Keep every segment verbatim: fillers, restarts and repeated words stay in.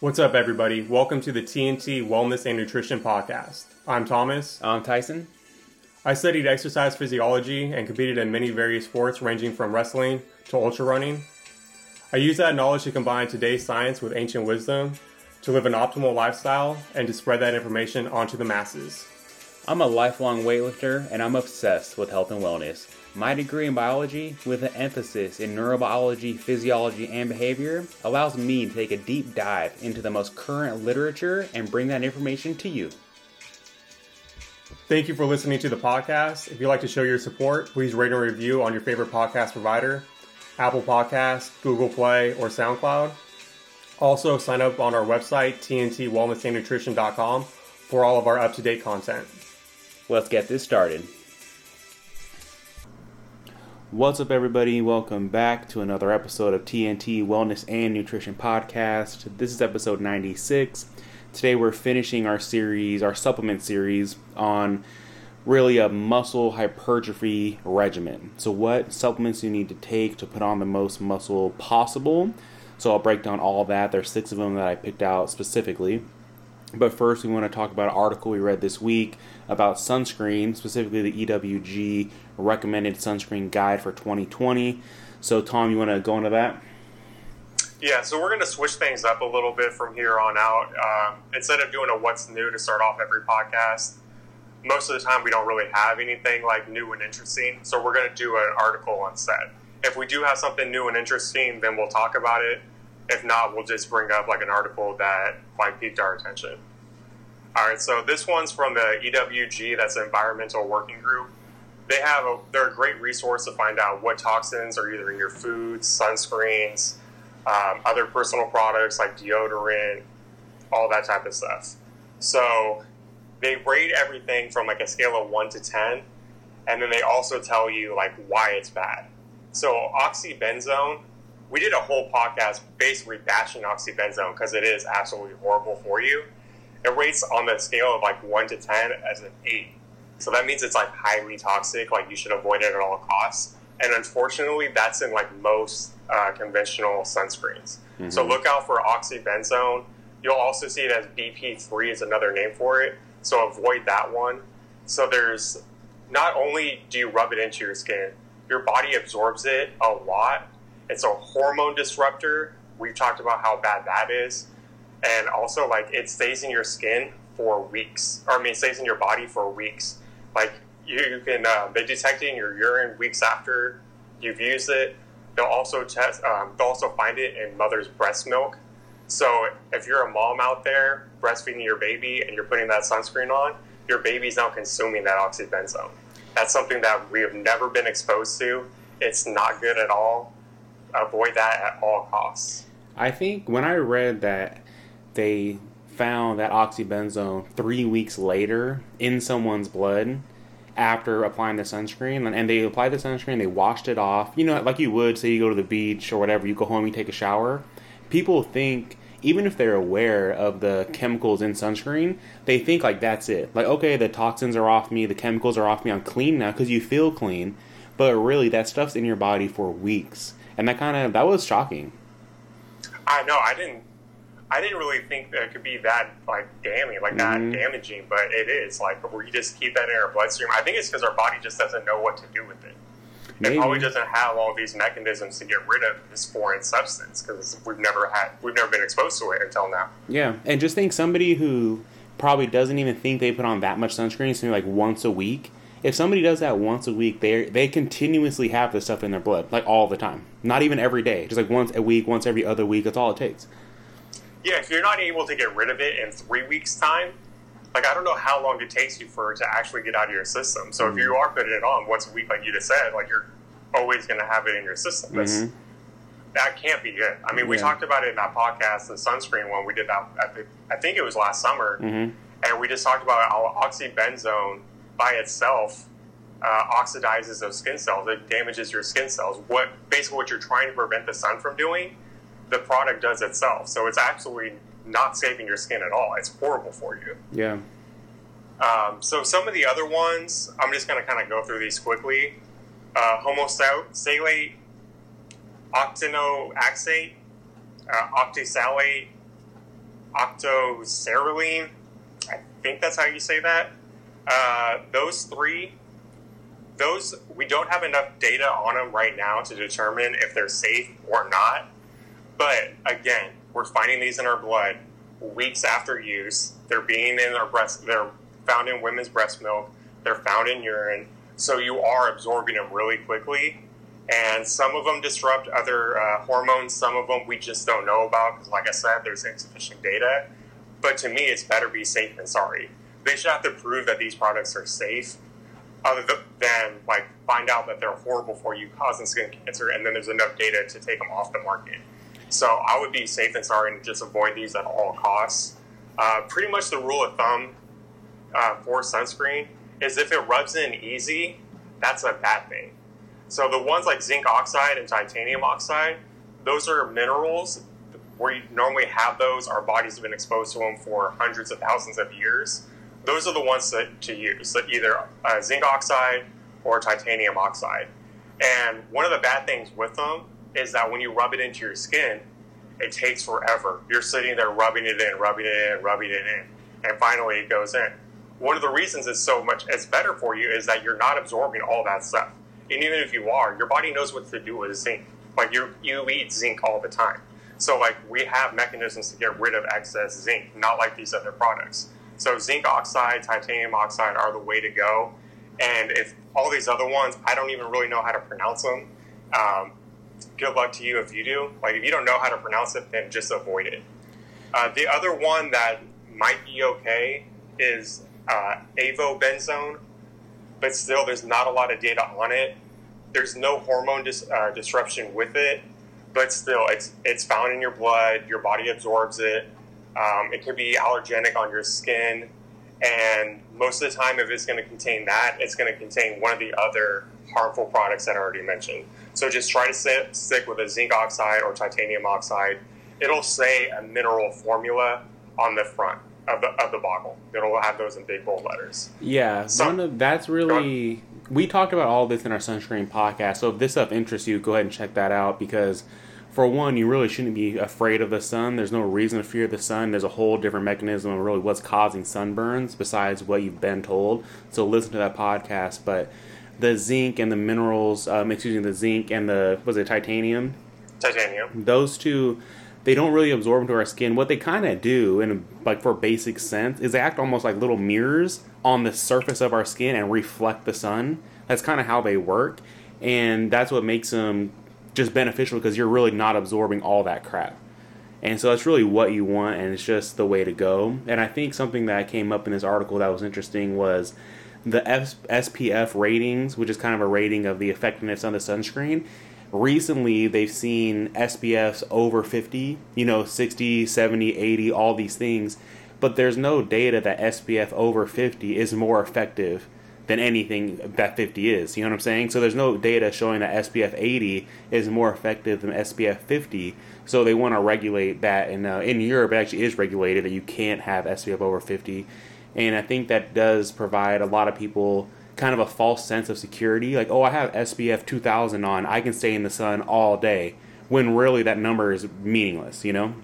What's up, everybody? Welcome to the T N T Wellness and Nutrition Podcast. I'm Thomas. I'm Tyson. I studied exercise physiology and competed in many various sports ranging from wrestling to ultra running. I use that knowledge to combine today's science with ancient wisdom to live an optimal lifestyle and to spread that information onto the masses. I'm a lifelong weightlifter and I'm obsessed with health and wellness. My degree in biology, with an emphasis in neurobiology, physiology, and behavior, allows me to take a deep dive into the most current literature and bring that information to you. Thank you for listening to the podcast. If you'd like to show your support, please rate and review on your favorite podcast provider, Apple Podcasts, Google Play, or SoundCloud. Also, sign up on our website, T N T wellness and nutrition dot com, for all of our up-to-date content. Let's get this started. What's up, everybody? Welcome back to another episode of T N T Wellness and Nutrition Podcast. This is episode ninety-six. Today we're finishing our series, our supplement series, on really a muscle hypertrophy regimen. So what supplements you need to take to put on the most muscle possible. So I'll break down all of that. There's six of them that I picked out specifically. But first, we want to talk about an article we read this week about sunscreen, specifically the E W G recommended sunscreen guide for twenty twenty. So, Tom, you want to go into that? Yeah, so we're going to switch things up a little bit from here on out. Um, instead of doing a what's new to start off every podcast, most of the time we don't really have anything like new and interesting. So we're going to do an article instead. If we do have something new and interesting, then we'll talk about it. If not, we'll just bring up like an article that like piqued our attention. All right, so this one's from the E W G, that's the Environmental Working Group. They have a, they're a great resource to find out what toxins are either in your foods, sunscreens, um, other personal products like deodorant, all that type of stuff. So they rate everything from like a scale of one to ten, and then they also tell you like why it's bad. So oxybenzone, we did a whole podcast basically bashing oxybenzone because it is absolutely horrible for you. It rates on the scale of like one to ten as an eight. So that means it's like highly toxic, like you should avoid it at all costs. And unfortunately, that's in like most uh, conventional sunscreens. Mm-hmm. So look out for oxybenzone. You'll also see it as B P three is another name for it. So avoid that one. So there's, not only do you rub it into your skin, your body absorbs it a lot. It's a hormone disruptor. We've talked about how bad that is. And also, like, it stays in your skin for weeks. Or, I mean, it stays in your body for weeks. Like, you, you can, uh, they detect it in your urine weeks after you've used it. They'll also test, um, they'll also find it in mother's breast milk. So, if you're a mom out there breastfeeding your baby and you're putting that sunscreen on, your baby's now consuming that oxybenzone. That's something that we have never been exposed to. It's not good at all. Avoid that at all costs. I think when I read that they found that oxybenzone three weeks later in someone's blood after applying the sunscreen, and they applied the sunscreen, they washed it off, you know, like you would, say you go to the beach or whatever, you go home, you take a shower. People think, even if they're aware of the chemicals in sunscreen, they think like that's it. Like, okay, the toxins are off me, the chemicals are off me, I'm clean now because you feel clean. But really, that stuff's in your body for weeks. And that kind of, that was shocking. I know, I didn't, I didn't really think that it could be that, like, damning, like, mm-hmm. that damaging, but it is, like, we just keep that in our bloodstream. I think it's because our body just doesn't know what to do with it. Maybe. It probably doesn't have all these mechanisms to get rid of this foreign substance, because we've never had, we've never been exposed to it until now. Yeah, and just think somebody who probably doesn't even think they put on that much sunscreen, something like once a week. If somebody does that once a week, they they continuously have this stuff in their blood, like all the time. Not even every day, just like once a week, once every other week. That's all it takes. Yeah, if you're not able to get rid of it in three weeks' time, like I don't know how long it takes you for it to actually get out of your system. So mm-hmm. if you are putting it on once a week, like you just said, like you're always going to have it in your system. That's, mm-hmm. That can't be good. I mean, we yeah. talked about it in that podcast, the sunscreen one. We did that, I think, I think it was last summer. Mm-hmm. And we just talked about how oxybenzone by itself uh, oxidizes those skin cells. It damages your skin cells. What basically what you're trying to prevent the sun from doing, the product does itself. So it's absolutely not saving your skin at all. It's horrible for you. Yeah. Um, so some of the other ones, I'm just going to kind of go through these quickly. Uh, homosalate, octinoxate, uh, octisalate, octocerylene. I think that's how you say that. Uh, those three, those we don't have enough data on them right now to determine if they're safe or not. But again, we're finding these in our blood weeks after use. They're being in our breast. They're found in women's breast milk. They're found in urine. So you are absorbing them really quickly. And some of them disrupt other uh, hormones. Some of them we just don't know about because, like I said, there's insufficient data. But to me, it's better be safe than sorry. They should have to prove that these products are safe, other than like find out that they're horrible for you, causing skin cancer, and then there's enough data to take them off the market. So I would be safe than sorry and just avoid these at all costs. Uh, pretty much the rule of thumb uh, for sunscreen is if it rubs in easy, that's a bad thing. So the ones like zinc oxide and titanium oxide, those are minerals. Where you normally have those, our bodies have been exposed to them for hundreds of thousands of years. Those are the ones that, to use, so either uh, zinc oxide or titanium oxide. And one of the bad things with them is that when you rub it into your skin, it takes forever. You're sitting there rubbing it in, rubbing it in, rubbing it in, and finally it goes in. One of the reasons it's so much, it's better for you is that you're not absorbing all that stuff. And even if you are, your body knows what to do with zinc. Like you, you eat zinc all the time. So like we have mechanisms to get rid of excess zinc, not like these other products. So zinc oxide, titanium oxide are the way to go. And if all these other ones, I don't even really know how to pronounce them. Um, good luck to you if you do. Like if you don't know how to pronounce it, then just avoid it. Uh, the other one that might be okay is uh, avobenzone, but still there's not a lot of data on it. There's no hormone dis- uh, disruption with it, but still it's it's found in your blood. Your body absorbs it. Um, it could be allergenic on your skin, and most of the time, if it's going to contain that, it's going to contain one of the other harmful products that I already mentioned. So just try to sit, stick with a zinc oxide or titanium oxide. It'll say a mineral formula on the front of the of the bottle. It'll have those in big bold letters. Yeah, so, one of, that's really... We talked about all this in our sunscreen podcast, so if this stuff interests you, go ahead and check that out, because for one, you really shouldn't be afraid of the sun. There's no reason to fear the sun. There's a whole different mechanism of really what's causing sunburns besides what you've been told. So listen to that podcast. But the zinc and the minerals, um, excuse me, the zinc and the, was it titanium? Titanium. Those two, they don't really absorb into our skin. What they kind of do, in like for basic sense, is they act almost like little mirrors on the surface of our skin and reflect the sun. That's kind of how they work. And that's what makes them just beneficial, because you're really not absorbing all that crap. And so that's really what you want, and it's just the way to go. And I think something that came up in this article that was interesting was the S P F ratings, which is kind of a rating of the effectiveness on the sunscreen. Recently, they've seen S P Fs over fifty, you know, sixty, seventy, eighty, all these things. But there's no data that S P F over fifty is more effective than anything that fifty is. You know what I'm saying? So there's no data showing that S P F eighty is more effective than S P F fifty. So they want to regulate that. And uh, in Europe, it actually is regulated that you can't have S P F over fifty. And I think that does provide a lot of people kind of a false sense of security. Like, oh, I have S P F two thousand on. I can stay in the sun all day. When really that number is meaningless, you know?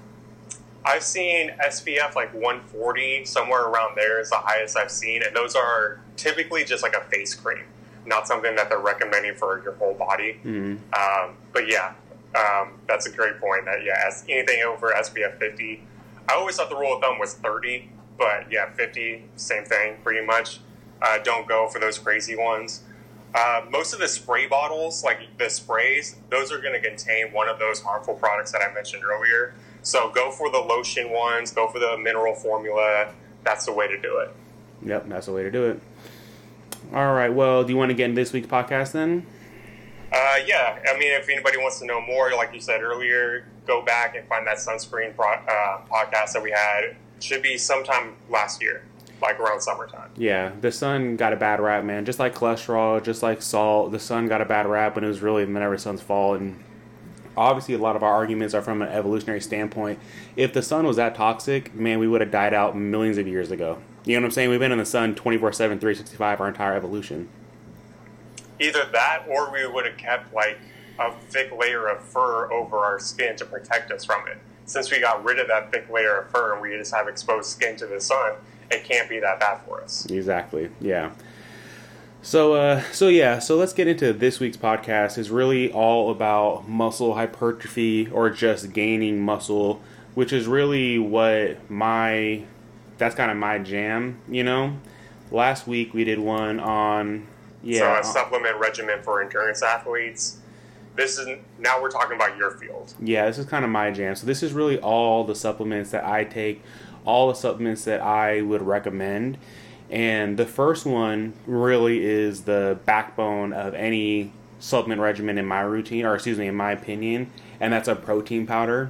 I've seen S P F like one forty, somewhere around there is the highest I've seen. And those are typically just like a face cream, not something that they're recommending for your whole body. Mm-hmm. Um, but yeah, um, that's a great point. That yeah, as anything over S P F fifty, I always thought the rule of thumb was thirty, but yeah, fifty, same thing pretty much. Uh, don't go for those crazy ones. Uh, most of the spray bottles, like the sprays, those are going to contain one of those harmful products that I mentioned earlier. So go for the lotion ones, go for the mineral formula. That's the way to do it. Yep, that's the way to do it. All right, well, do you want to get in this week's podcast then? Uh, yeah, I mean, if anybody wants to know more, like you said earlier, go back and find that sunscreen pro- uh, podcast that we had. It should be sometime last year, like around summertime. Yeah, the sun got a bad rap, man. Just like cholesterol, just like salt, the sun got a bad rap when it was really whenever the sun's fault. And obviously, a lot of our arguments are from an evolutionary standpoint. If the sun was that toxic, man, we would have died out millions of years ago. You know what I'm saying? We've been in the sun twenty-four seven, three sixty-five our entire evolution. Either that, or we would have kept like a thick layer of fur over our skin to protect us from it. since we got rid of that thick layer of fur and we just have exposed skin to the sun, it can't be that bad for us. Exactly. Yeah. So, uh, so yeah, so let's get into this week's podcast. It's really all about muscle hypertrophy or just gaining muscle, which is really what my, that's kind of my jam, you know? Last week we did one on, yeah. So a supplement regimen for endurance athletes. This is, now we're talking about your field. Yeah, this is kind of my jam. So this is really all the supplements that I take, all the supplements that I would recommend. And the first one really is the backbone of any supplement regimen in my routine, or excuse me, in my opinion, and that's a protein powder.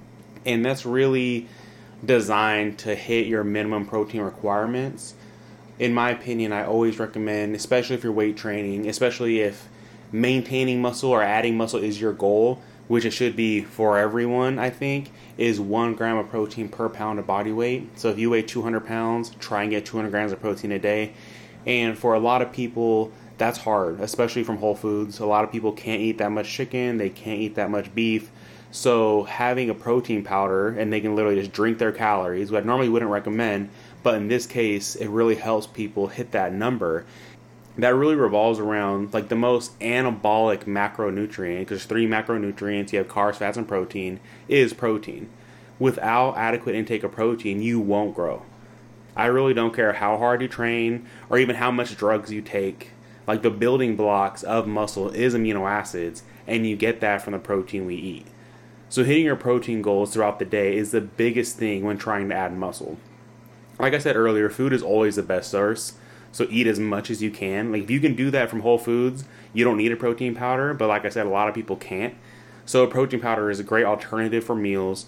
And that's really designed to hit your minimum protein requirements. In my opinion, I always recommend, especially if you're weight training, especially if maintaining muscle or adding muscle is your goal, which it should be for everyone, I think, is one gram of protein per pound of body weight. So if you weigh two hundred pounds, try and get two hundred grams of protein a day. And for a lot of people, that's hard, especially from Whole Foods. A lot of people can't eat that much chicken, they can't eat that much beef. So having a protein powder, and they can literally just drink their calories, which I normally wouldn't recommend, but in this case, it really helps people hit that number. That really revolves around like the most anabolic macronutrient, because there's three macronutrients, you have carbs, fats, and protein, is protein. Without adequate intake of protein, you won't grow. I really don't care how hard you train or even how much drugs you take. Like the building blocks of muscle is amino acids, and you get that from the protein we eat. So hitting your protein goals throughout the day is the biggest thing when trying to add muscle. Like I said earlier, food is always the best source. So eat as much as you can. Like if you can do that from Whole Foods, you don't need a protein powder. But like I said, a lot of people can't. So a protein powder is a great alternative for meals.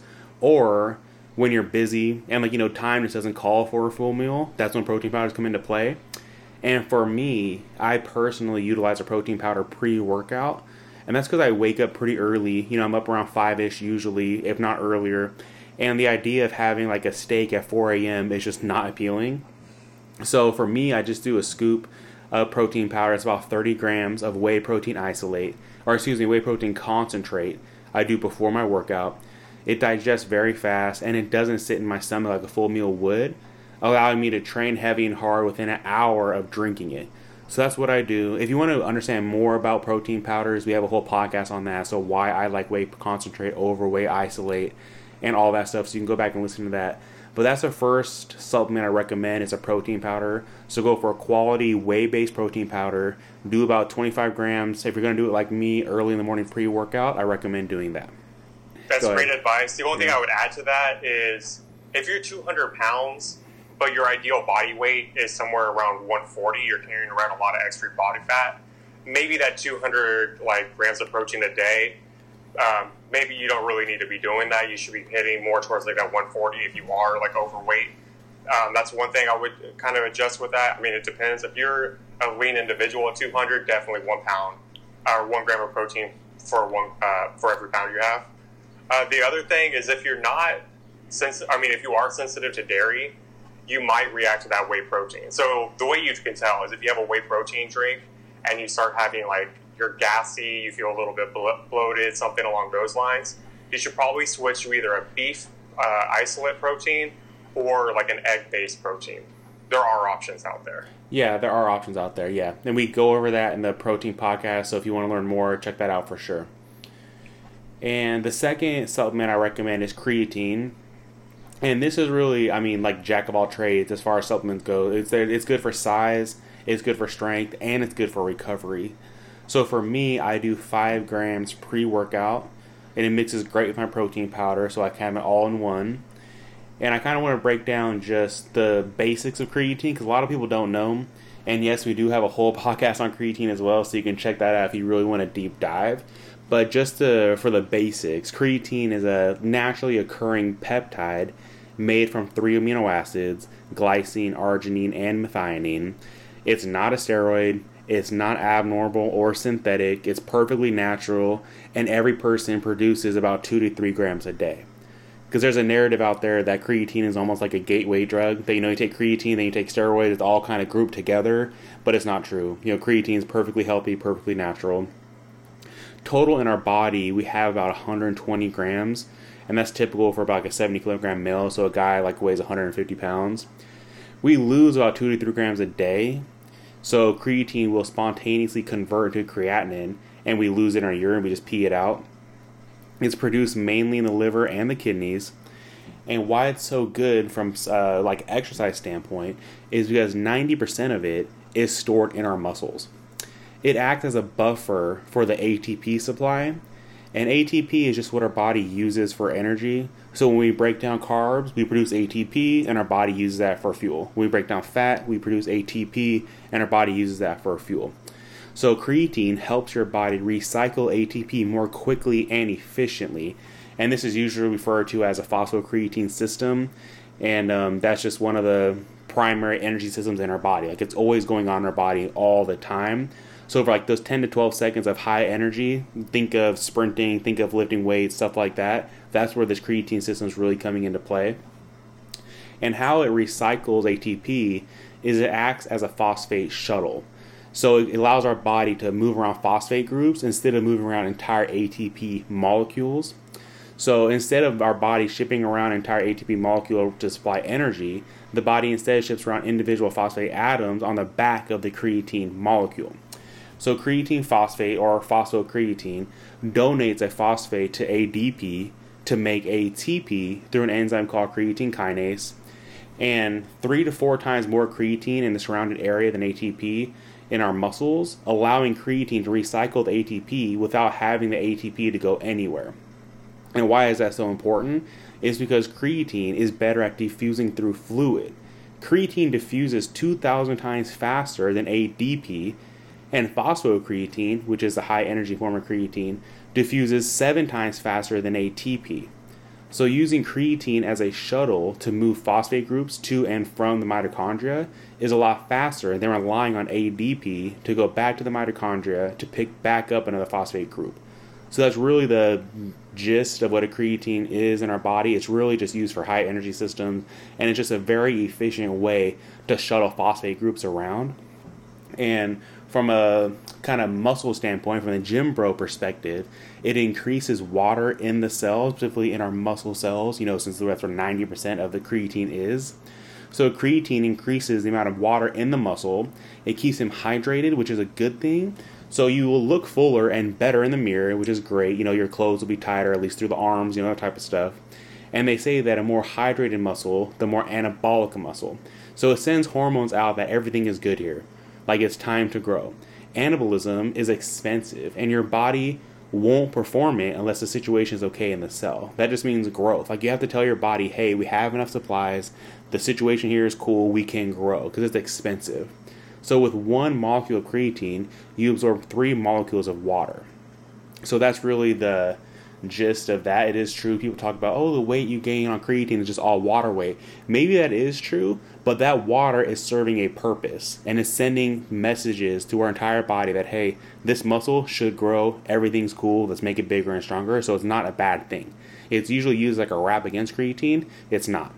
Or when you're busy and like, you know, time just doesn't call for a full meal, that's when protein powders come into play. And for me, I personally utilize a protein powder pre-workout. And that's because I wake up pretty early. You know, I'm up around five-ish usually, if not earlier. And the idea of having like a steak at four a.m. is just not appealing. So for me, I just do a scoop of protein powder. It's about thirty grams of whey protein isolate, or excuse me, whey protein concentrate I do before my workout. It digests very fast, and it doesn't sit in my stomach like a full meal would, allowing me to train heavy and hard within an hour of drinking it. So that's what I do. If you want to understand more about protein powders, we have a whole podcast on that. So why I like whey concentrate over whey isolate and all that stuff. So you can go back and listen to that. But that's the first supplement I recommend. It's a protein powder. So go for a quality whey-based protein powder. Do about twenty-five grams. If you're going to do it like me early in the morning pre-workout, I recommend doing that. That's great advice. The only thing I would add to that is if you're two hundred pounds, but your ideal body weight is somewhere around one forty, you're carrying around a lot of extra body fat, maybe that two hundred like grams of protein a day, um, maybe you don't really need to be doing that. You should be hitting more towards like that one forty if you are like overweight. Um, that's one thing I would kind of adjust with that. I mean, it depends. If you're a lean individual at two hundred, definitely one pound or one gram of protein for one uh, for every pound you have. Uh, the other thing is if you're not sensitive, I mean, if you are sensitive to dairy, you might react to that whey protein. So the way you can tell is if you have a whey protein drink and you start having like you're gassy, you feel a little bit bloated, something along those lines, you should probably switch to either a beef uh, isolate protein or like an egg-based protein. There are options out there. Yeah, there are options out there, yeah. And we go over that in the protein podcast, so if you want to learn more, check that out for sure. And the second supplement I recommend is creatine. And this is really, I mean, like jack of all trades as far as supplements go. It's it's good for size, it's good for strength, and it's good for recovery. So for me, I do five grams pre-workout, and it mixes great with my protein powder, so I can have it all in one. And I kind of want to break down just the basics of creatine, because a lot of people don't know. And yes, we do have a whole podcast on creatine as well, so you can check that out if you really want a deep dive. But just to, for the basics, creatine is a naturally occurring peptide made from three amino acids, glycine, arginine, and methionine. It's not a steroid. It's not abnormal or synthetic. It's perfectly natural, and every person produces about two to three grams a day. Because there's a narrative out there that creatine is almost like a gateway drug. That, you know, you take creatine, then you take steroids, it's all kind of grouped together, but it's not true. You know, creatine is perfectly healthy, perfectly natural. total in our body, we have about one hundred twenty grams, and that's typical for about like a seventy kilogram male, so a guy like weighs one hundred fifty pounds. We lose about two to three grams a day, so creatine will spontaneously convert to creatinine, and we lose it in our urine, we just pee it out. It's produced mainly in the liver and the kidneys. And why it's so good from uh, like exercise standpoint is because ninety percent of it is stored in our muscles. It acts as a buffer for the A T P supply, and A T P is just what our body uses for energy. So when we break down carbs, we produce A T P, and our body uses that for fuel. When we break down fat, we produce A T P, and our body uses that for fuel. So creatine helps your body recycle A T P more quickly and efficiently, and this is usually referred to as a phosphocreatine system, and um, that's just one of the primary energy systems in our body. Like, it's always going on in our body all the time. So for like those ten to twelve seconds of high energy, think of sprinting, think of lifting weights, stuff like that. That's where this creatine system is really coming into play. And how it recycles A T P is it acts as a phosphate shuttle. So it allows our body to move around phosphate groups instead of moving around entire A T P molecules. So instead of our body shipping around entire A T P molecule to supply energy, the body instead ships around individual phosphate atoms on the back of the creatine molecule. So creatine phosphate, or phosphocreatine, donates a phosphate to A D P to make A T P through an enzyme called creatine kinase, and three to four times more creatine in the surrounded area than A T P in our muscles, allowing creatine to recycle the A T P without having the A T P to go anywhere. And why is that so important? It's because creatine is better at diffusing through fluid. Creatine diffuses two thousand times faster than A D P, and phosphocreatine, which is the high energy form of creatine, diffuses seven times faster than A T P. So using creatine as a shuttle to move phosphate groups to and from the mitochondria is a lot faster than relying on A D P to go back to the mitochondria to pick back up another phosphate group. So that's really the gist of what a creatine is in our body. It's really just used for high energy systems, and it's just a very efficient way to shuttle phosphate groups around. And from a kind of muscle standpoint, from the gym bro perspective, it increases water in the cells, specifically in our muscle cells, you know, since that's where ninety percent of the creatine is. So creatine increases the amount of water in the muscle. It keeps him hydrated, which is a good thing. So you will look fuller and better in the mirror, which is great. You know, your clothes will be tighter, at least through the arms, you know, that type of stuff. And they say that a more hydrated muscle, the more anabolic a muscle. So it sends hormones out that everything is good here. Like, it's time to grow. Anabolism is expensive, and your body won't perform it unless the situation is okay in the cell. That just means growth. Like, you have to tell your body, hey, we have enough supplies, the situation here is cool, we can grow, because it's expensive. So with one molecule of creatine, you absorb three molecules of water. So that's really the gist of that. It is true. People talk about, oh, the weight you gain on creatine is just all water weight. Maybe that is true, but that water is serving a purpose and is sending messages to our entire body that, hey, this muscle should grow, everything's cool, let's make it bigger and stronger. So it's not a bad thing. It's usually used like a rap against creatine. It's not.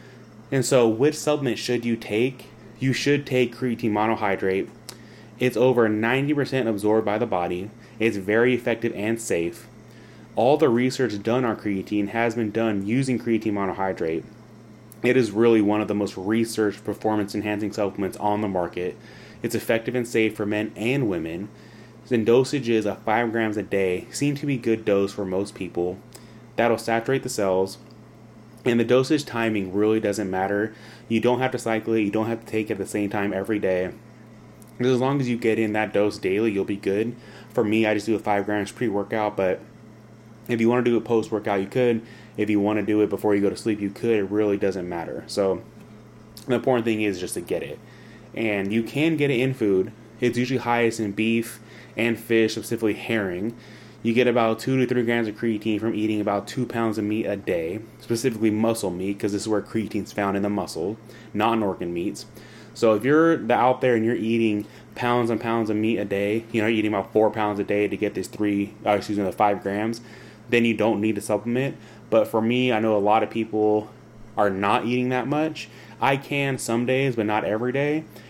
And so which supplement should you take? You should take creatine monohydrate. It's over ninety percent absorbed by the body. It's very effective and safe. All the research done on creatine has been done using creatine monohydrate. It is really one of the most researched performance-enhancing supplements on the market. It's effective and safe for men and women. And dosages of five grams a day seem to be good dose for most people. That'll saturate the cells. And the dosage timing really doesn't matter. You don't have to cycle it. You don't have to take it at the same time every day. Because as long as you get in that dose daily, you'll be good. For me, I just do a five grams pre-workout, but if you want to do it post-workout, you could. If you want to do it before you go to sleep, you could. It really doesn't matter. So the important thing is just to get it. And you can get it in food. It's usually highest in beef and fish, specifically herring. You get about two to three grams of creatine from eating about two pounds of meat a day, specifically muscle meat, because this is where creatine is found in the muscle, not in organ meats. So if you're out there and you're eating pounds and pounds of meat a day, you know, eating about four pounds a day to get this three, uh, excuse me, the five grams, then you don't need a supplement. But for me, I know a lot of people are not eating that much. I can some days, but not every day.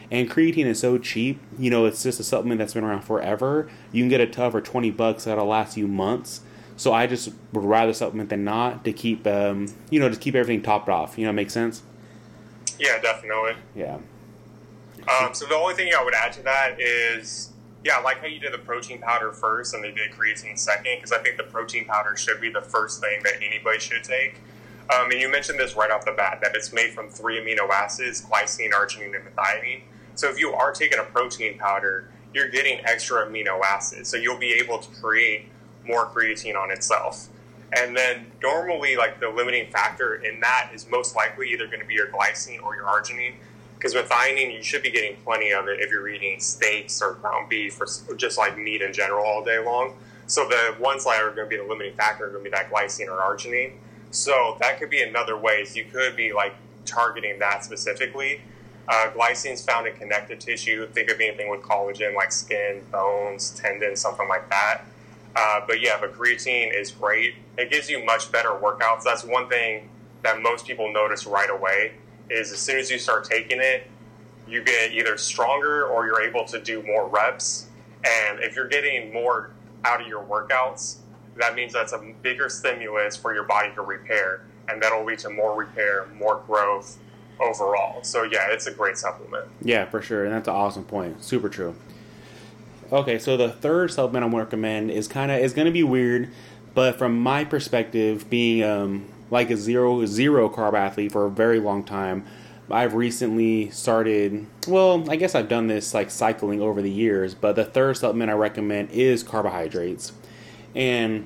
And creatine is so cheap, you know, it's just a supplement that's been around forever. You can get a tub for twenty bucks that'll last you months. So I just would rather supplement than not to keep, um, you know, just keep everything topped off. You know, make sense? Yeah, definitely. Yeah. Um, so the only thing I would add to that is, yeah, I like how you did the protein powder first and they did creatine second, because I think the protein powder should be the first thing that anybody should take. Um, and you mentioned this right off the bat, that it's made from three amino acids, glycine, arginine, and methionine. So if you are taking a protein powder, you're getting extra amino acids. So you'll be able to create more creatine on itself. And then normally, like, the limiting factor in that is most likely either going to be your glycine or your arginine, because methionine, you should be getting plenty of it if you're eating steaks or ground beef or just like meat in general all day long. So the ones that are going to be the limiting factor are going to be that glycine or arginine. So that could be another way. You could be like targeting that specifically. Uh, glycine is found in connective tissue. Think of anything with collagen, like skin, bones, tendons, something like that. Uh, but yeah, but creatine is great. It gives you much better workouts. That's one thing that most people notice right away, is as soon as you start taking it, you get either stronger or you're able to do more reps. And if you're getting more out of your workouts, that means that's a bigger stimulus for your body to repair. And that'll lead to more repair, more growth overall. So yeah, it's a great supplement. Yeah, for sure. And that's an awesome point. Super true. Okay, so the third supplement I'm going to recommend is kind of is going to be weird, but from my perspective, being um, like a zero zero carb athlete for a very long time, I've recently started. Well, I guess I've done this like cycling over the years, but the third supplement I recommend is carbohydrates, and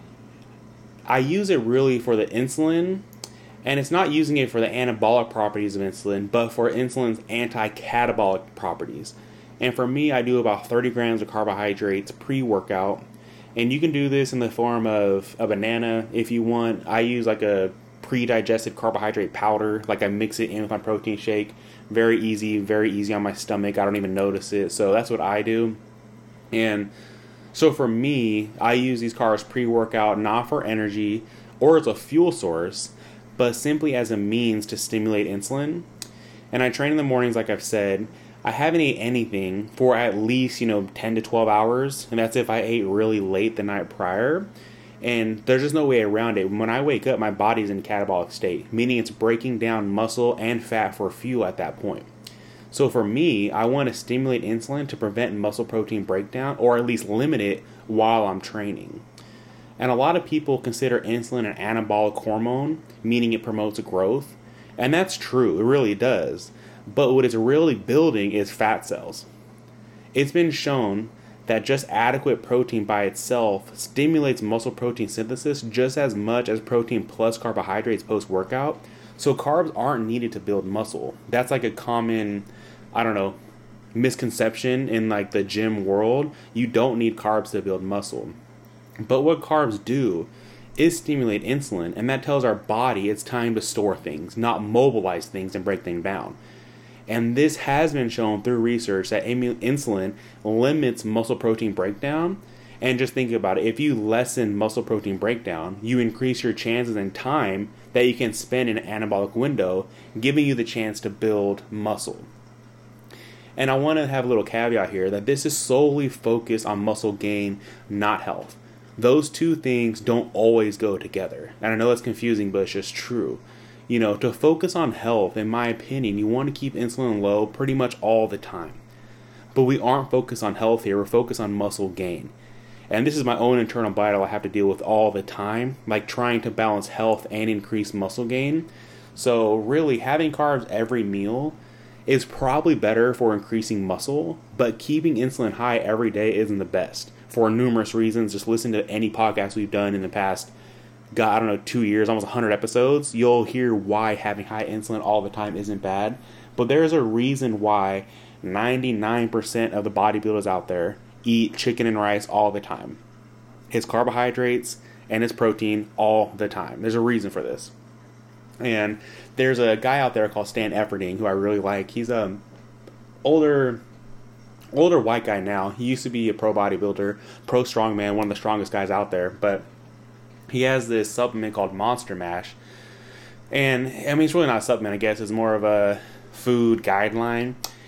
I use it really for the insulin, and it's not using it for the anabolic properties of insulin, but for insulin's anti-catabolic properties. And for me, I do about thirty grams of carbohydrates pre-workout. And you can do this in the form of a banana if you want. I use like a pre-digested carbohydrate powder. Like I mix it in with my protein shake. Very easy, very easy on my stomach. I don't even notice it. So that's what I do. And so for me, I use these carbs pre-workout not for energy or as a fuel source, but simply as a means to stimulate insulin. And I train in the mornings, like I've said. I haven't ate anything for at least, you know, ten to twelve hours, and that's if I ate really late the night prior, and there's just no way around it. When I wake up, my body's in catabolic state, meaning it's breaking down muscle and fat for fuel at that point. So for me, I want to stimulate insulin to prevent muscle protein breakdown, or at least limit it while I'm training. And a lot of people consider insulin an anabolic hormone, meaning it promotes growth, and that's true, it really does. But what it's really building is fat cells. It's been shown that just adequate protein by itself stimulates muscle protein synthesis just as much as protein plus carbohydrates post-workout. So carbs aren't needed to build muscle. That's like a common, I don't know, misconception in like the gym world. You don't need carbs to build muscle. But what carbs do is stimulate insulin, and that tells our body it's time to store things, not mobilize things and break things down. And this has been shown through research that insulin limits muscle protein breakdown. And just think about it. If you lessen muscle protein breakdown, you increase your chances and time that you can spend in an anabolic window, giving you the chance to build muscle. And I want to have a little caveat here that this is solely focused on muscle gain, not health. Those two things don't always go together. And I know it's confusing, but it's just true. You know, to focus on health, in my opinion, you want to keep insulin low pretty much all the time. But we aren't focused on health here, we're focused on muscle gain. And this is my own internal battle I have to deal with all the time, like trying to balance health and increase muscle gain. So really, having carbs every meal is probably better for increasing muscle, but keeping insulin high every day isn't the best for numerous reasons. Just listen to any podcast we've done in the past God, I don't know, two years, almost one hundred episodes, you'll hear why having high insulin all the time isn't bad. But there's a reason why ninety-nine percent of the bodybuilders out there eat chicken and rice all the time. It's carbohydrates and it's protein all the time. There's a reason for this. And there's a guy out there called Stan Efferding who I really like. He's a older older white guy now. He used to be a pro bodybuilder, pro strongman, one of the strongest guys out there, but he has this supplement called Monster Mash. And, I mean, it's really not a supplement, I guess. It's more of a food guideline.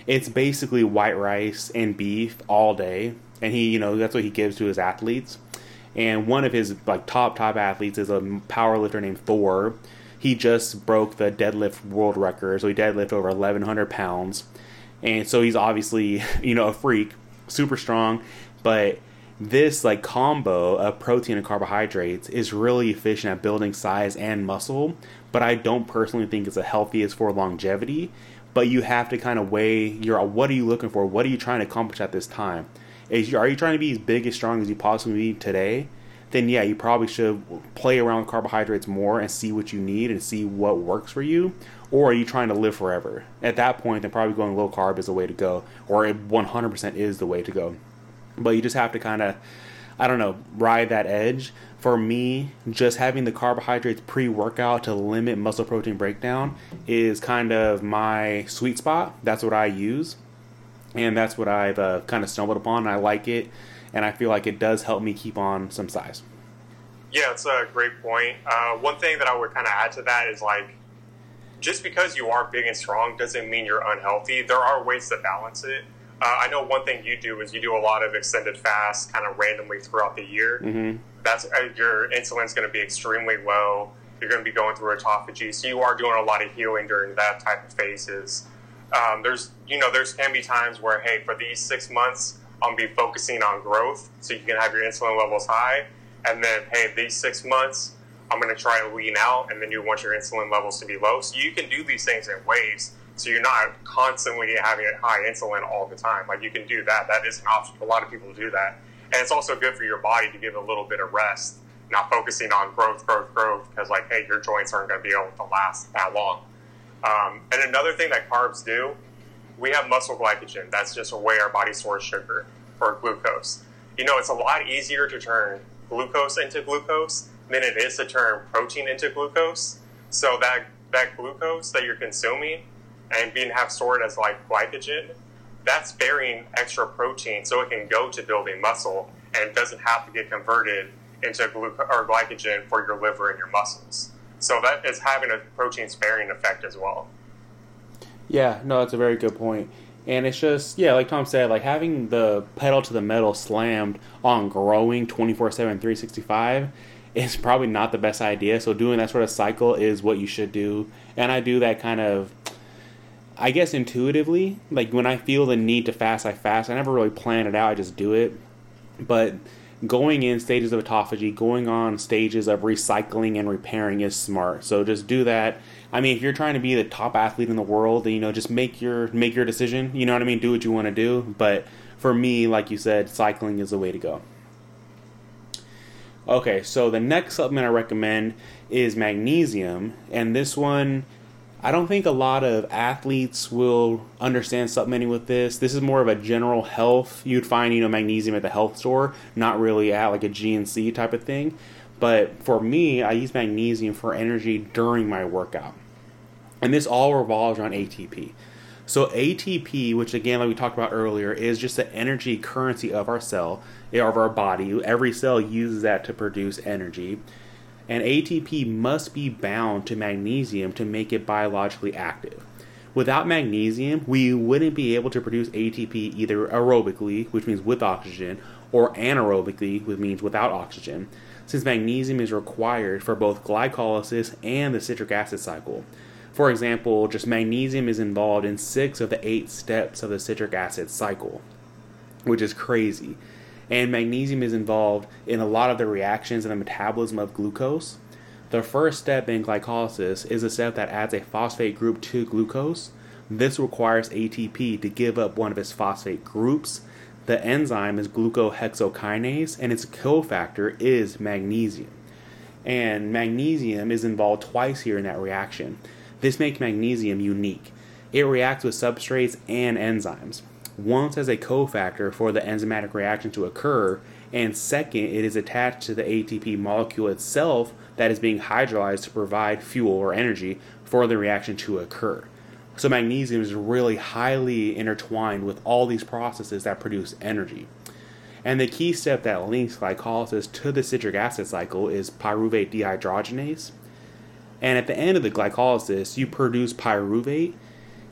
It's basically white rice and beef all day, and he, you know, that's what he gives to his athletes. And one of his like top top athletes is a power lifter named Thor. He just broke the deadlift world record, so he deadlifted over eleven hundred pounds, and so he's obviously, you know, a freak, super strong. But this like combo of protein and carbohydrates is really efficient at building size and muscle, but I don't personally think it's the healthiest for longevity. But you have to kind of weigh your, what are you looking for? What are you trying to accomplish at this time? Is you, are you trying to be as big, as strong as you possibly be today? Then yeah, you probably should play around with carbohydrates more and see what you need and see what works for you. Or are you trying to live forever? At that point, then probably going low carb is the way to go, or it one hundred percent is the way to go. But you just have to kind of, I don't know, ride that edge. For me, just having the carbohydrates pre-workout to limit muscle protein breakdown is kind of my sweet spot. That's what I use. And that's what I've uh, kind of stumbled upon. I like it. And I feel like it does help me keep on some size. Yeah, it's a great point. Uh, one thing that I would kind of add to that is like, just because you are big and strong doesn't mean you're unhealthy. There are ways to balance it. Uh, I know one thing you do is you do a lot of extended fasts kind of randomly throughout the year. Mm-hmm. That's uh, your insulin's going to be extremely low. You're going to be going through autophagy, so you are doing a lot of healing during that type of phases. Um, there's, you know, there's can be times where, hey, for these six months, I'm going to be focusing on growth, so you can have your insulin levels high. And then, hey, these six months, I'm going to try to lean out, and then you want your insulin levels to be low. So you can do these things in waves. So you're not constantly having a high insulin all the time. Like, you can do that. That is an option. A lot of people do that. And it's also good for your body to give a little bit of rest, not focusing on growth, growth, growth, because, like, hey, your joints aren't going to be able to last that long. Um, and another thing that carbs do, we have muscle glycogen. That's just a way our body stores sugar or glucose. You know, it's a lot easier to turn glucose into glucose than it is to turn protein into glucose. So that, that glucose that you're consuming and being have stored as like glycogen, that's bearing extra protein so it can go to building muscle and it doesn't have to get converted into gluco- or glycogen for your liver and your muscles. So that is having a protein sparing effect as well. Yeah, no, that's a very good point. And it's just, yeah, like Tom said, like having the pedal to the metal slammed on growing twenty-four seven, three sixty-five is probably not the best idea. So doing that sort of cycle is what you should do. And I do that kind of, I guess, intuitively. Like when I feel the need to fast, I fast. I never really plan it out. I just do it. But going in stages of autophagy, going on stages of recycling and repairing is smart. So just do that. I mean, if you're trying to be the top athlete in the world, then, you know, just make your make your decision. You know what I mean? Do what you want to do. But for me, like you said, cycling is the way to go. Okay, so the next supplement I recommend is magnesium. And this one, I don't think a lot of athletes will understand supplementing with this. This is more of a general health. You'd find, you know, magnesium at the health store, not really at like a G N C type of thing. But for me, I use magnesium for energy during my workout. And this all revolves around A T P. So A T P, which again, like we talked about earlier, is just the energy currency of our cell, of our body. Every cell uses that to produce energy. And A T P must be bound to magnesium to make it biologically active. Without magnesium, we wouldn't be able to produce A T P either aerobically, which means with oxygen, or anaerobically, which means without oxygen, since magnesium is required for both glycolysis and the citric acid cycle. For example, just magnesium is involved in six of the eight steps of the citric acid cycle, which is crazy. And magnesium is involved in a lot of the reactions in the metabolism of glucose. The first step in glycolysis is a step that adds a phosphate group to glucose. This requires A T P to give up one of its phosphate groups. The enzyme is glucohexokinase, and its cofactor is magnesium. And magnesium is involved twice here in that reaction. This makes magnesium unique. It reacts with substrates and enzymes. Once as a cofactor for the enzymatic reaction to occur, and second, it is attached to the A T P molecule itself that is being hydrolyzed to provide fuel or energy for the reaction to occur. So magnesium is really highly intertwined with all these processes that produce energy. And the key step that links glycolysis to the citric acid cycle is pyruvate dehydrogenase. And at the end of the glycolysis, you produce pyruvate,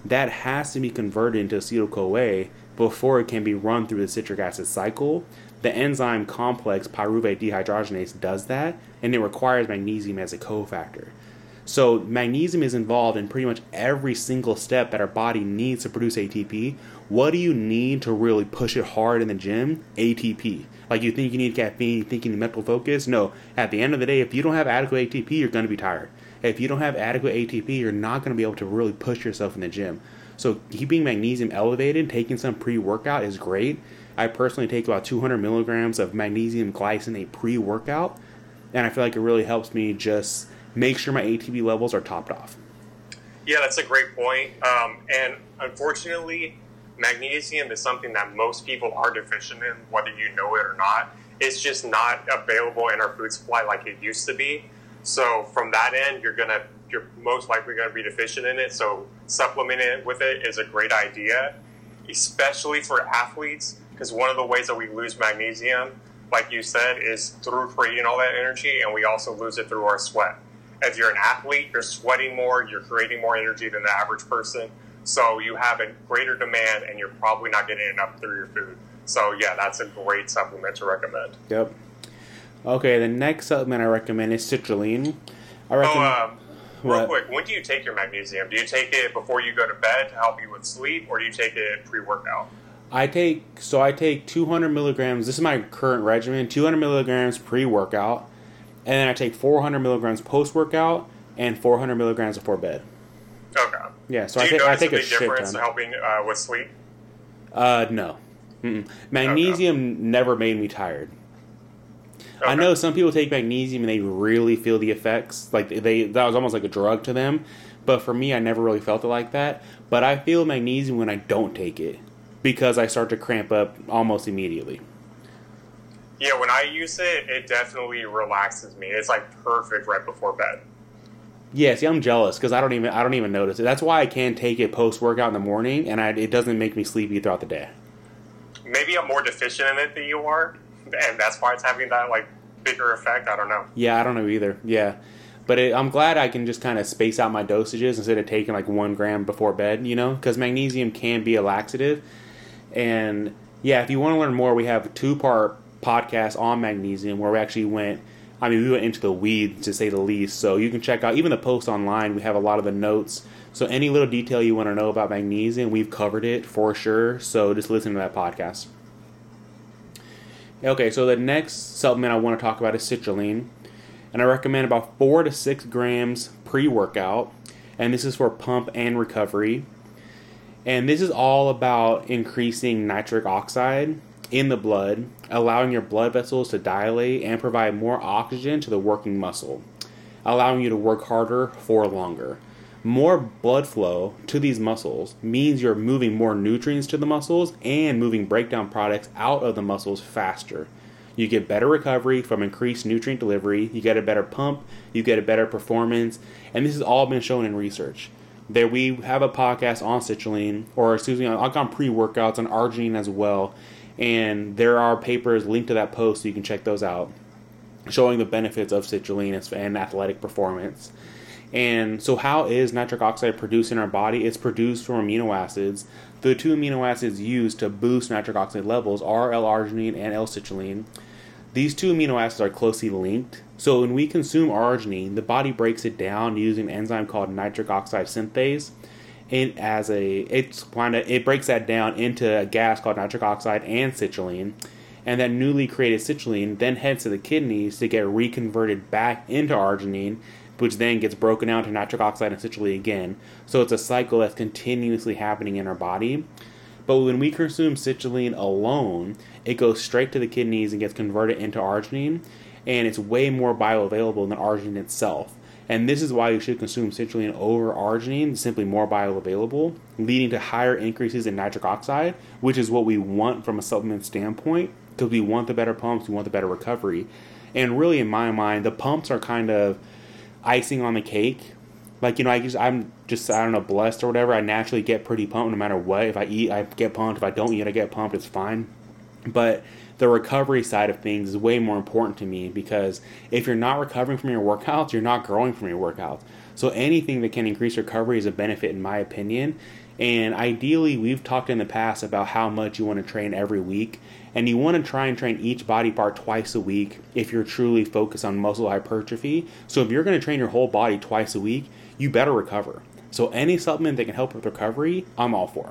that has to be converted into acetyl-CoA before it can be run through the citric acid cycle. The enzyme complex pyruvate dehydrogenase does that, and it requires magnesium as a cofactor. So magnesium is involved in pretty much every single step that our body needs to produce A T P. What do you need to really push it hard in the gym? A T P. Like, you think you need caffeine, you think you need mental focus? No. At the end of the day, if you don't have adequate A T P, you're going to be tired. If you don't have adequate A T P, you're not going to be able to really push yourself in the gym. So keeping magnesium elevated, taking some pre-workout is great. I personally take about two hundred milligrams of magnesium glycinate pre-workout, and I feel like it really helps me just make sure my A T P levels are topped off. Yeah, that's a great point. Um, and unfortunately, magnesium is something that most people are deficient in, whether you know it or not. It's just not available in our food supply like it used to be. So from that end, you're gonna you're most likely gonna be deficient in it. So supplementing it with it is a great idea, especially for athletes, because one of the ways that we lose magnesium, like you said, is through creating all that energy, and we also lose it through our sweat. If you're an athlete, you're sweating more, you're creating more energy than the average person. So you have a greater demand, and you're probably not getting enough through your food. So yeah, that's a great supplement to recommend. Yep. Okay, the next supplement I recommend is citrulline. I recommend. Oh, um, real what? quick, when do you take your magnesium? Do you take it before you go to bed to help you with sleep, or do you take it pre-workout? I take so I take two hundred milligrams. This is my current regimen: two hundred milligrams pre-workout, and then I take four hundred milligrams post-workout and four hundred milligrams before bed. Okay. Yeah, so do I you take notice I take a a big shit difference ton. helping uh, with sleep? Uh, no. Mm-mm. Magnesium okay. never made me tired. Okay. I know some people take magnesium and they really feel the effects. Like they, that was almost like a drug to them. But for me, I never really felt it like that. But I feel magnesium when I don't take it because I start to cramp up almost immediately. Yeah, when I use it, it definitely relaxes me. It's like perfect right before bed. Yeah, see, I'm jealous because I don't even I don't even notice it. That's why I can take it post workout in the morning, and I, it doesn't make me sleepy throughout the day. Maybe I'm more deficient in it than you are, and that's why it's having that like bigger effect. I don't know. Yeah, I don't know either. Yeah, but it, I'm glad I can just kind of space out my dosages instead of taking like one gram before bed. You know, because magnesium can be a laxative, and yeah, if you want to learn more, we have a two part podcast on magnesium where we actually went. I mean, we went into the weeds, to say the least, so you can check out even the post online. We have a lot of the notes, so any little detail you want to know about magnesium, we've covered it for sure, so just listen to that podcast. Okay, so the next supplement I want to talk about is citrulline, and I recommend about four to six grams pre-workout, and this is for pump and recovery, and this is all about increasing nitric oxide in the blood, allowing your blood vessels to dilate and provide more oxygen to the working muscle, allowing you to work harder for longer. More blood flow to these muscles means you're moving more nutrients to the muscles and moving breakdown products out of the muscles faster. You get better recovery from increased nutrient delivery, you get a better pump, you get a better performance, and this has all been shown in research. There we have a podcast on citrulline, or excuse me, on, on pre-workouts, on arginine as well. And there are papers linked to that post, so you can check those out, showing the benefits of citrulline and athletic performance. And so how is nitric oxide produced in our body? It's produced from amino acids. The two amino acids used to boost nitric oxide levels are L-arginine and L-citrulline. These two amino acids are closely linked. So when we consume arginine, the body breaks it down using an enzyme called nitric oxide synthase. It as a it's kind of it breaks that down into a gas called nitric oxide and citrulline, and that newly created citrulline then heads to the kidneys to get reconverted back into arginine, which then gets broken down to nitric oxide and citrulline again. So it's a cycle that's continuously happening in our body. But when we consume citrulline alone, it goes straight to the kidneys and gets converted into arginine, and it's way more bioavailable than arginine itself. And this is why you should consume citrulline over arginine, it's simply more bioavailable, leading to higher increases in nitric oxide, which is what we want from a supplement standpoint, because we want the better pumps, we want the better recovery. And really, in my mind, the pumps are kind of icing on the cake. Like, you know, I just, I'm just, I don't know, blessed or whatever. I naturally get pretty pumped no matter what. If I eat, I get pumped. If I don't eat, I get pumped. It's fine. But the recovery side of things is way more important to me, because if you're not recovering from your workouts, you're not growing from your workouts. So anything that can increase recovery is a benefit, in my opinion. And ideally, we've talked in the past about how much you want to train every week. And you want to try and train each body part twice a week if you're truly focused on muscle hypertrophy. So if you're going to train your whole body twice a week, you better recover. So any supplement that can help with recovery, I'm all for.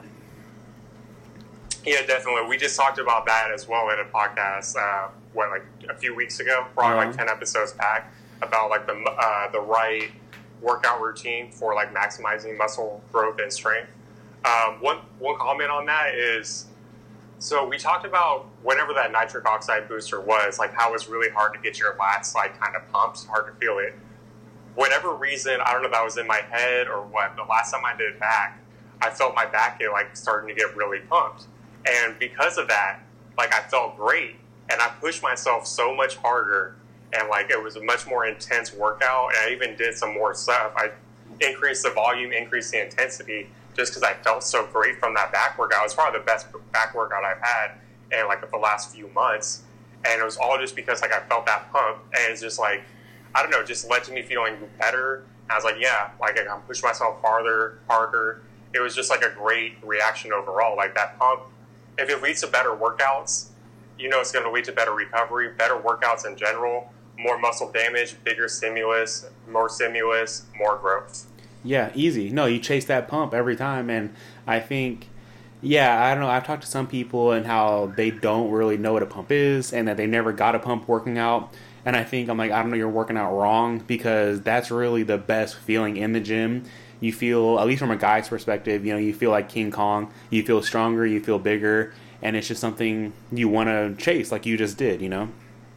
Yeah, definitely. We just talked about that as well in a podcast, uh, what, like a few weeks ago, probably uh-huh. like ten episodes back, about like the uh, the right workout routine for like maximizing muscle growth and strength. Um, one one comment on that is, so we talked about whenever that nitric oxide booster was, like how it's really hard to get your lats like kind of pumped, hard to feel it. Whatever reason, I don't know if that was in my head or what, the last time I did it back, I felt my back get like starting to get really pumped. And because of that, like I felt great, and I pushed myself so much harder, and like it was a much more intense workout. And I even did some more stuff. I increased the volume, increased the intensity, just because I felt so great from that back workout. It was probably the best back workout I've had in like the last few months, and it was all just because like I felt that pump, and it's just like, I don't know, just led to me feeling better. And I was like, yeah, like I pushed myself farther, harder. It was just like a great reaction overall. Like that pump, if it leads to better workouts, you know it's going to lead to better recovery, better workouts in general, more muscle damage, bigger stimulus, more stimulus, more growth. Yeah, easy. No, you chase that pump every time. And I think, yeah, I don't know, I've talked to some people and how they don't really know what a pump is, and that they never got a pump working out. And I think, I'm like, I don't know, you're working out wrong, because that's really the best feeling in the gym. You feel, at least from a guy's perspective, you know, you feel like King Kong. You feel stronger, you feel bigger, and it's just something you want to chase, like you just did, you know?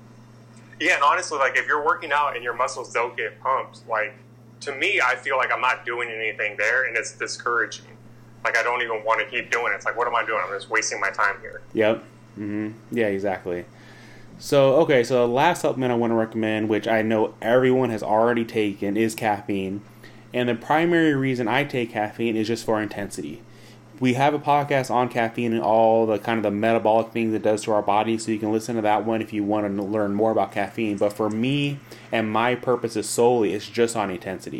Yeah, and honestly, like, if you're working out and your muscles don't get pumped, like, to me, I feel like I'm not doing anything there, and it's discouraging. Like, I don't even want to keep doing it. It's like, what am I doing? I'm just wasting my time here. Yep. Mm-hmm. Yeah, exactly. So, okay, so the last supplement I want to recommend, which I know everyone has already taken, is caffeine. And the primary reason I take caffeine is just for intensity. We have a podcast on caffeine and all the kind of the metabolic things it does to our body, so you can listen to that one if you want to learn more about caffeine. But for me and my purposes solely, it's just on intensity.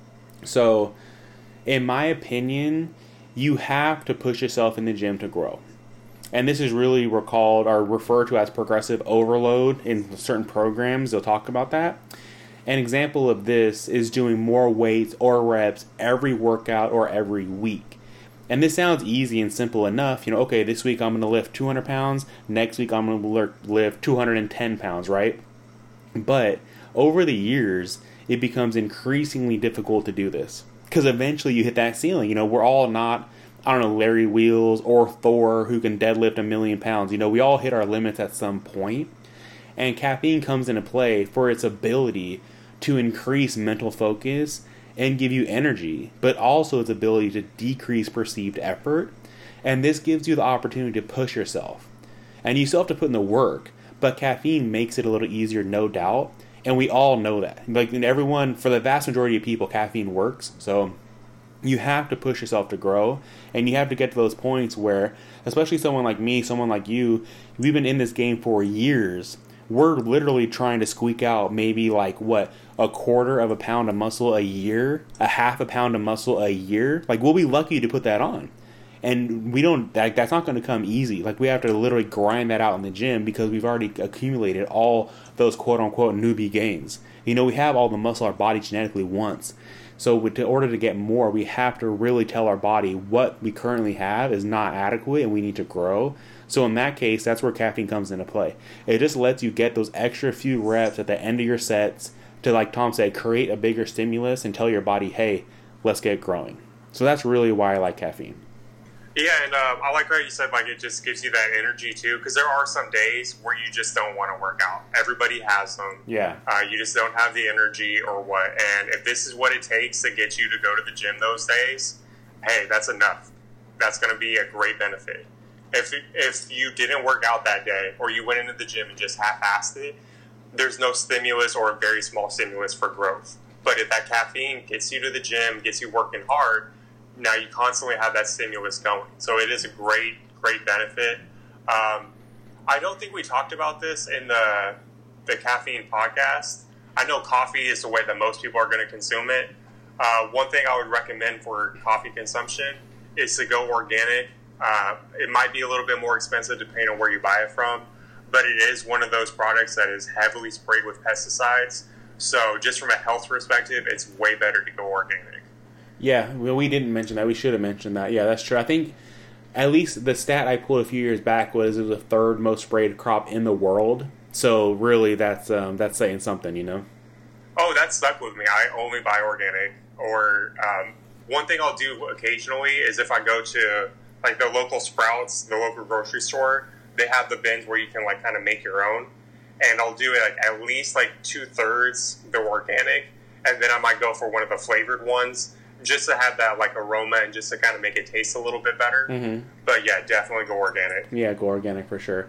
So, in my opinion, you have to push yourself in the gym to grow. And this is really recalled or referred to as progressive overload in certain programs. They'll talk about that. An example of this is doing more weights or reps every workout or every week. And this sounds easy and simple enough. You know, okay, this week I'm going to lift two hundred pounds. Next week I'm going to lift two hundred ten pounds, right? But over the years, it becomes increasingly difficult to do this, because eventually you hit that ceiling. You know, we're all not, I don't know, Larry Wheels or Thor who can deadlift a million pounds. You know, we all hit our limits at some point. And caffeine comes into play for its ability to increase mental focus and give you energy, but also its ability to decrease perceived effort. And this gives you the opportunity to push yourself. And you still have to put in the work, but caffeine makes it a little easier, no doubt. And we all know that. Like, everyone, for the vast majority of people, caffeine works. So you have to push yourself to grow, and you have to get to those points where, especially someone like me, someone like you, we've been in this game for years. We're literally trying to squeak out maybe like, what, a quarter of a pound of muscle a year, a half a pound of muscle a year. Like, we'll be lucky to put that on. And we don't, like, that's not going to come easy. Like, we have to literally grind that out in the gym, because we've already accumulated all those quote unquote newbie gains. You know, we have all the muscle our body genetically wants. So in order to get more, we have to really tell our body what we currently have is not adequate and we need to grow. So in that case, that's where caffeine comes into play. It just lets you get those extra few reps at the end of your sets to, like Tom said, create a bigger stimulus and tell your body, hey, let's get growing. So that's really why I like caffeine. Yeah, and um, I like how you said, like, it just gives you that energy, too, because there are some days where you just don't want to work out. Everybody has them. Yeah. Uh, you just don't have the energy or what. And if this is what it takes to get you to go to the gym those days, hey, that's enough. That's going to be a great benefit. If if you didn't work out that day, or you went into the gym and just half-assed it, there's no stimulus or a very small stimulus for growth. But if that caffeine gets you to the gym, gets you working hard, now you constantly have that stimulus going. So it is a great, great benefit. Um, I don't think we talked about this in the the caffeine podcast. I know coffee is the way that most people are going to consume it. Uh, one thing I would recommend for coffee consumption is to go organic. Uh, it might be a little bit more expensive depending on where you buy it from, but it is one of those products that is heavily sprayed with pesticides. So just from a health perspective, it's way better to go organic. Yeah, well, we didn't mention that. We should have mentioned that. Yeah, that's true. I think at least the stat I pulled a few years back was it was the third most sprayed crop in the world. So really, that's um, that's saying something, you know? Oh, that stuck with me. I only buy organic. Or um, one thing I'll do occasionally is if I go to like the local Sprouts, the local grocery store, they have the bins where you can like kind of make your own. And I'll do it like at least like two thirds the organic, and then I might go for one of the flavored ones just to have that like aroma and just to kind of make it taste a little bit better. Mm-hmm. But yeah, definitely go organic. Yeah, go organic for sure.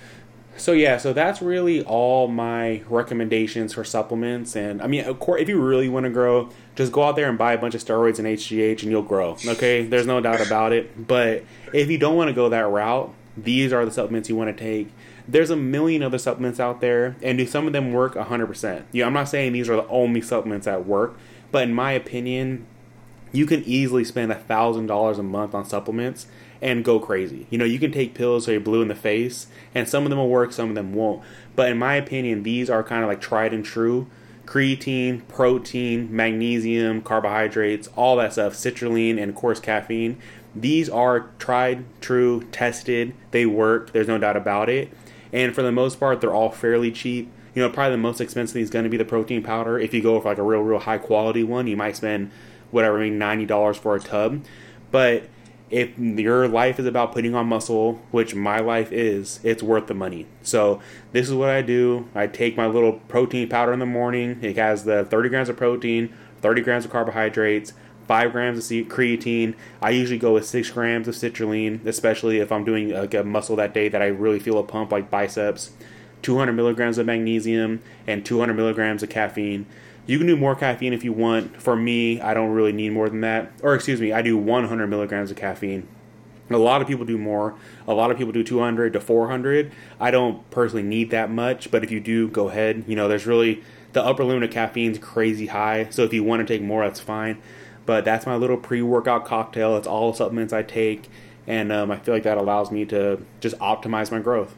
So yeah, so that's really all my recommendations for supplements. And I mean, of course, if you really want to grow, just go out there and buy a bunch of steroids and H G H and you'll grow. Okay, there's no doubt about it. But if you don't want to go that route, these are the supplements you want to take. There's a million other supplements out there, and do some of them work one hundred percent? Yeah, I'm not saying these are the only supplements that work, but in my opinion, you can easily spend one thousand dollars a month on supplements and go crazy. You know, you can take pills so you're blue in the face, and some of them will work, some of them won't. But in my opinion, these are kind of like tried and true. Creatine, protein, magnesium, carbohydrates, all that stuff, citrulline, and of course caffeine. These are tried, true, tested. They work. There's no doubt about it. And for the most part, they're all fairly cheap. You know, probably the most expensive is going to be the protein powder. If you go for like a real, real high quality one, you might spend whatever, I mean, ninety dollars for a tub. But if your life is about putting on muscle, which my life is, it's worth the money. So this is what I do. I take my little protein powder in the morning. It has the thirty grams of protein, thirty grams of carbohydrates, five grams of creatine. I usually go with six grams of citrulline, especially if I'm doing like a muscle that day that I really feel a pump, like biceps. two hundred milligrams of magnesium and two hundred milligrams of caffeine. You can do more caffeine if you want. For me, I don't really need more than that. Or excuse me, I do one hundred milligrams of caffeine. A lot of people do more. A lot of people do two hundred to four hundred. I don't personally need that much, but if you do, go ahead. You know, there's really, the upper limit of caffeine is crazy high, so if you want to take more, that's fine. But that's my little pre-workout cocktail. It's all the supplements I take, and um, I feel like that allows me to just optimize my growth.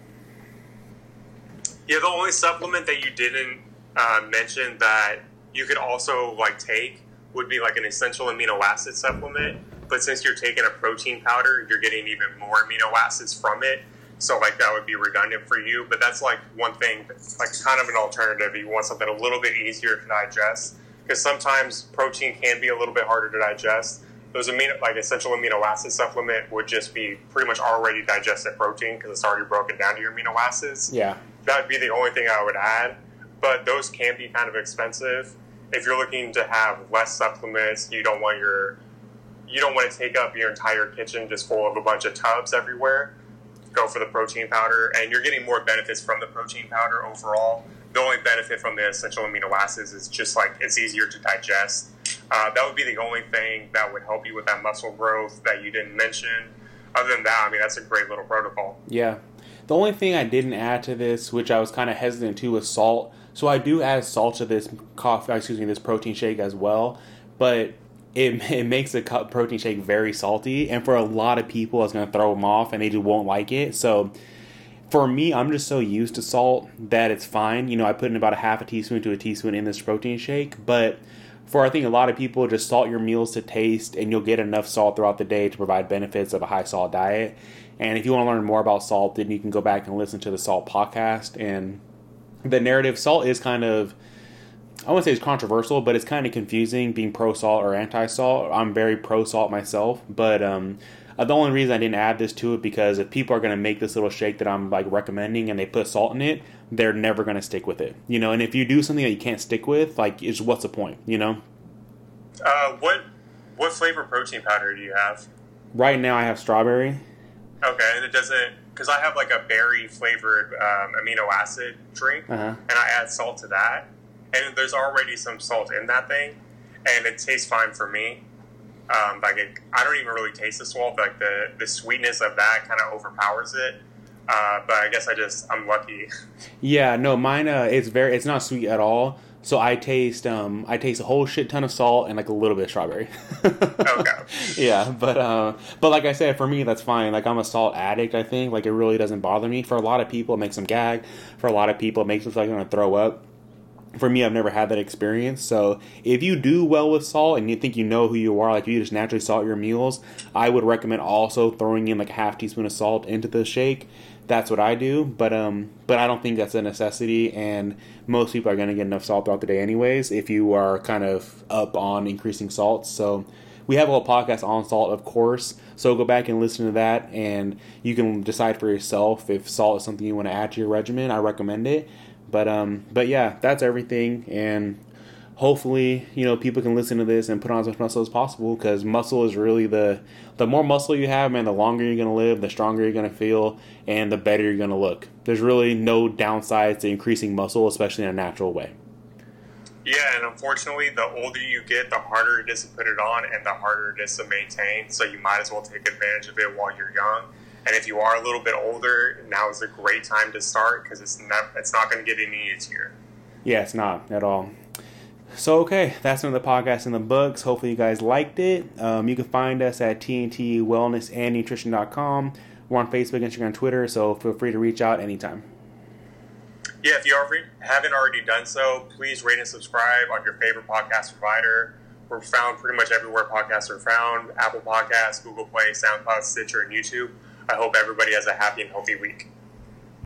Yeah, the only supplement that you didn't uh, mention that you could also like take would be like an essential amino acid supplement. But since you're taking a protein powder, you're getting even more amino acids from it. So like that would be redundant for you. But that's like one thing, like kind of an alternative. You want something a little bit easier to digest, because sometimes protein can be a little bit harder to digest. Those amino, like essential amino acid supplement would just be pretty much already digested protein because it's already broken down to your amino acids. Yeah. That would be the only thing I would add. But those can be kind of expensive. If you're looking to have less supplements, you don't want your you don't want to take up your entire kitchen just full of a bunch of tubs everywhere. Go for the protein powder, and you're getting more benefits from the protein powder overall. The only benefit from the essential amino acids is just like it's easier to digest. Uh, that would be the only thing that would help you with that muscle growth that you didn't mention. Other than that, I mean, that's a great little protocol. Yeah. The only thing I didn't add to this, which I was kind of hesitant to, was salt. So I do add salt to this coffee, excuse me, this protein shake as well. But it it makes the protein shake very salty, and for a lot of people, it's going to throw them off, and they just won't like it. So for me, I'm just so used to salt that it's fine. You know, I put in about a half a teaspoon to a teaspoon in this protein shake. But for I think a lot of people, just salt your meals to taste, and you'll get enough salt throughout the day to provide benefits of a high salt diet. And if you want to learn more about salt, then you can go back and listen to the Salt podcast. And the narrative, salt is kind of, I wouldn't say it's controversial, but it's kind of confusing being pro-salt or anti-salt. I'm very pro-salt myself, but um, the only reason I didn't add this to it because if people are going to make this little shake that I'm like recommending and they put salt in it, they're never going to stick with it. You know, and if you do something that you can't stick with, like, is what's the point, you know? Uh, what what flavor protein powder do you have? Right now I have strawberry. Okay, and it doesn't, because I have like a berry flavored um, amino acid drink, uh-huh. and I add salt to that, and there's already some salt in that thing, and it tastes fine for me. Um, like it, I don't even really taste the salt, like the, the sweetness of that kind of overpowers it. Uh, but I guess I just I'm lucky. Yeah, no, mine. Uh, it's very. It's not sweet at all. So I taste. Um, I taste a whole shit ton of salt and like a little bit of strawberry. Okay. Yeah, but uh, but like I said, for me that's fine. Like I'm a salt addict. I think like it really doesn't bother me. For a lot of people, it makes them gag. For a lot of people, it makes them feel like they're gonna throw up. For me, I've never had that experience. So if you do well with salt and you think you know who you are, like you just naturally salt your meals, I would recommend also throwing in like a half teaspoon of salt into the shake. That's what I do, but um, but I don't think that's a necessity, and most people are going to get enough salt throughout the day anyways if you are kind of up on increasing salt. So we have a whole podcast on salt, of course, so go back and listen to that, and you can decide for yourself if salt is something you want to add to your regimen. I recommend it, but um, but yeah, that's everything, and hopefully, you know, people can listen to this and put on as much muscle as possible, because muscle is really the the more muscle you have, man, the longer you're going to live, the stronger you're going to feel, and the better you're going to look. There's really no downsides to increasing muscle, especially in a natural way. Yeah, and unfortunately, the older you get, the harder it is to put it on and the harder it is to maintain, so you might as well take advantage of it while you're young. And if you are a little bit older, now is a great time to start, because it's not, it's not going to get any easier. Yeah, it's not at all. So, okay, that's another podcast in the books. Hopefully you guys liked it. Um, you can find us at T N T wellness and nutrition dot com. We're on Facebook, Instagram, Twitter, so feel free to reach out anytime. Yeah, if you already, haven't already done so, please rate and subscribe on your favorite podcast provider. We're found pretty much everywhere podcasts are found: Apple Podcasts, Google Play, SoundCloud, Stitcher, and YouTube. I hope everybody has a happy and healthy week.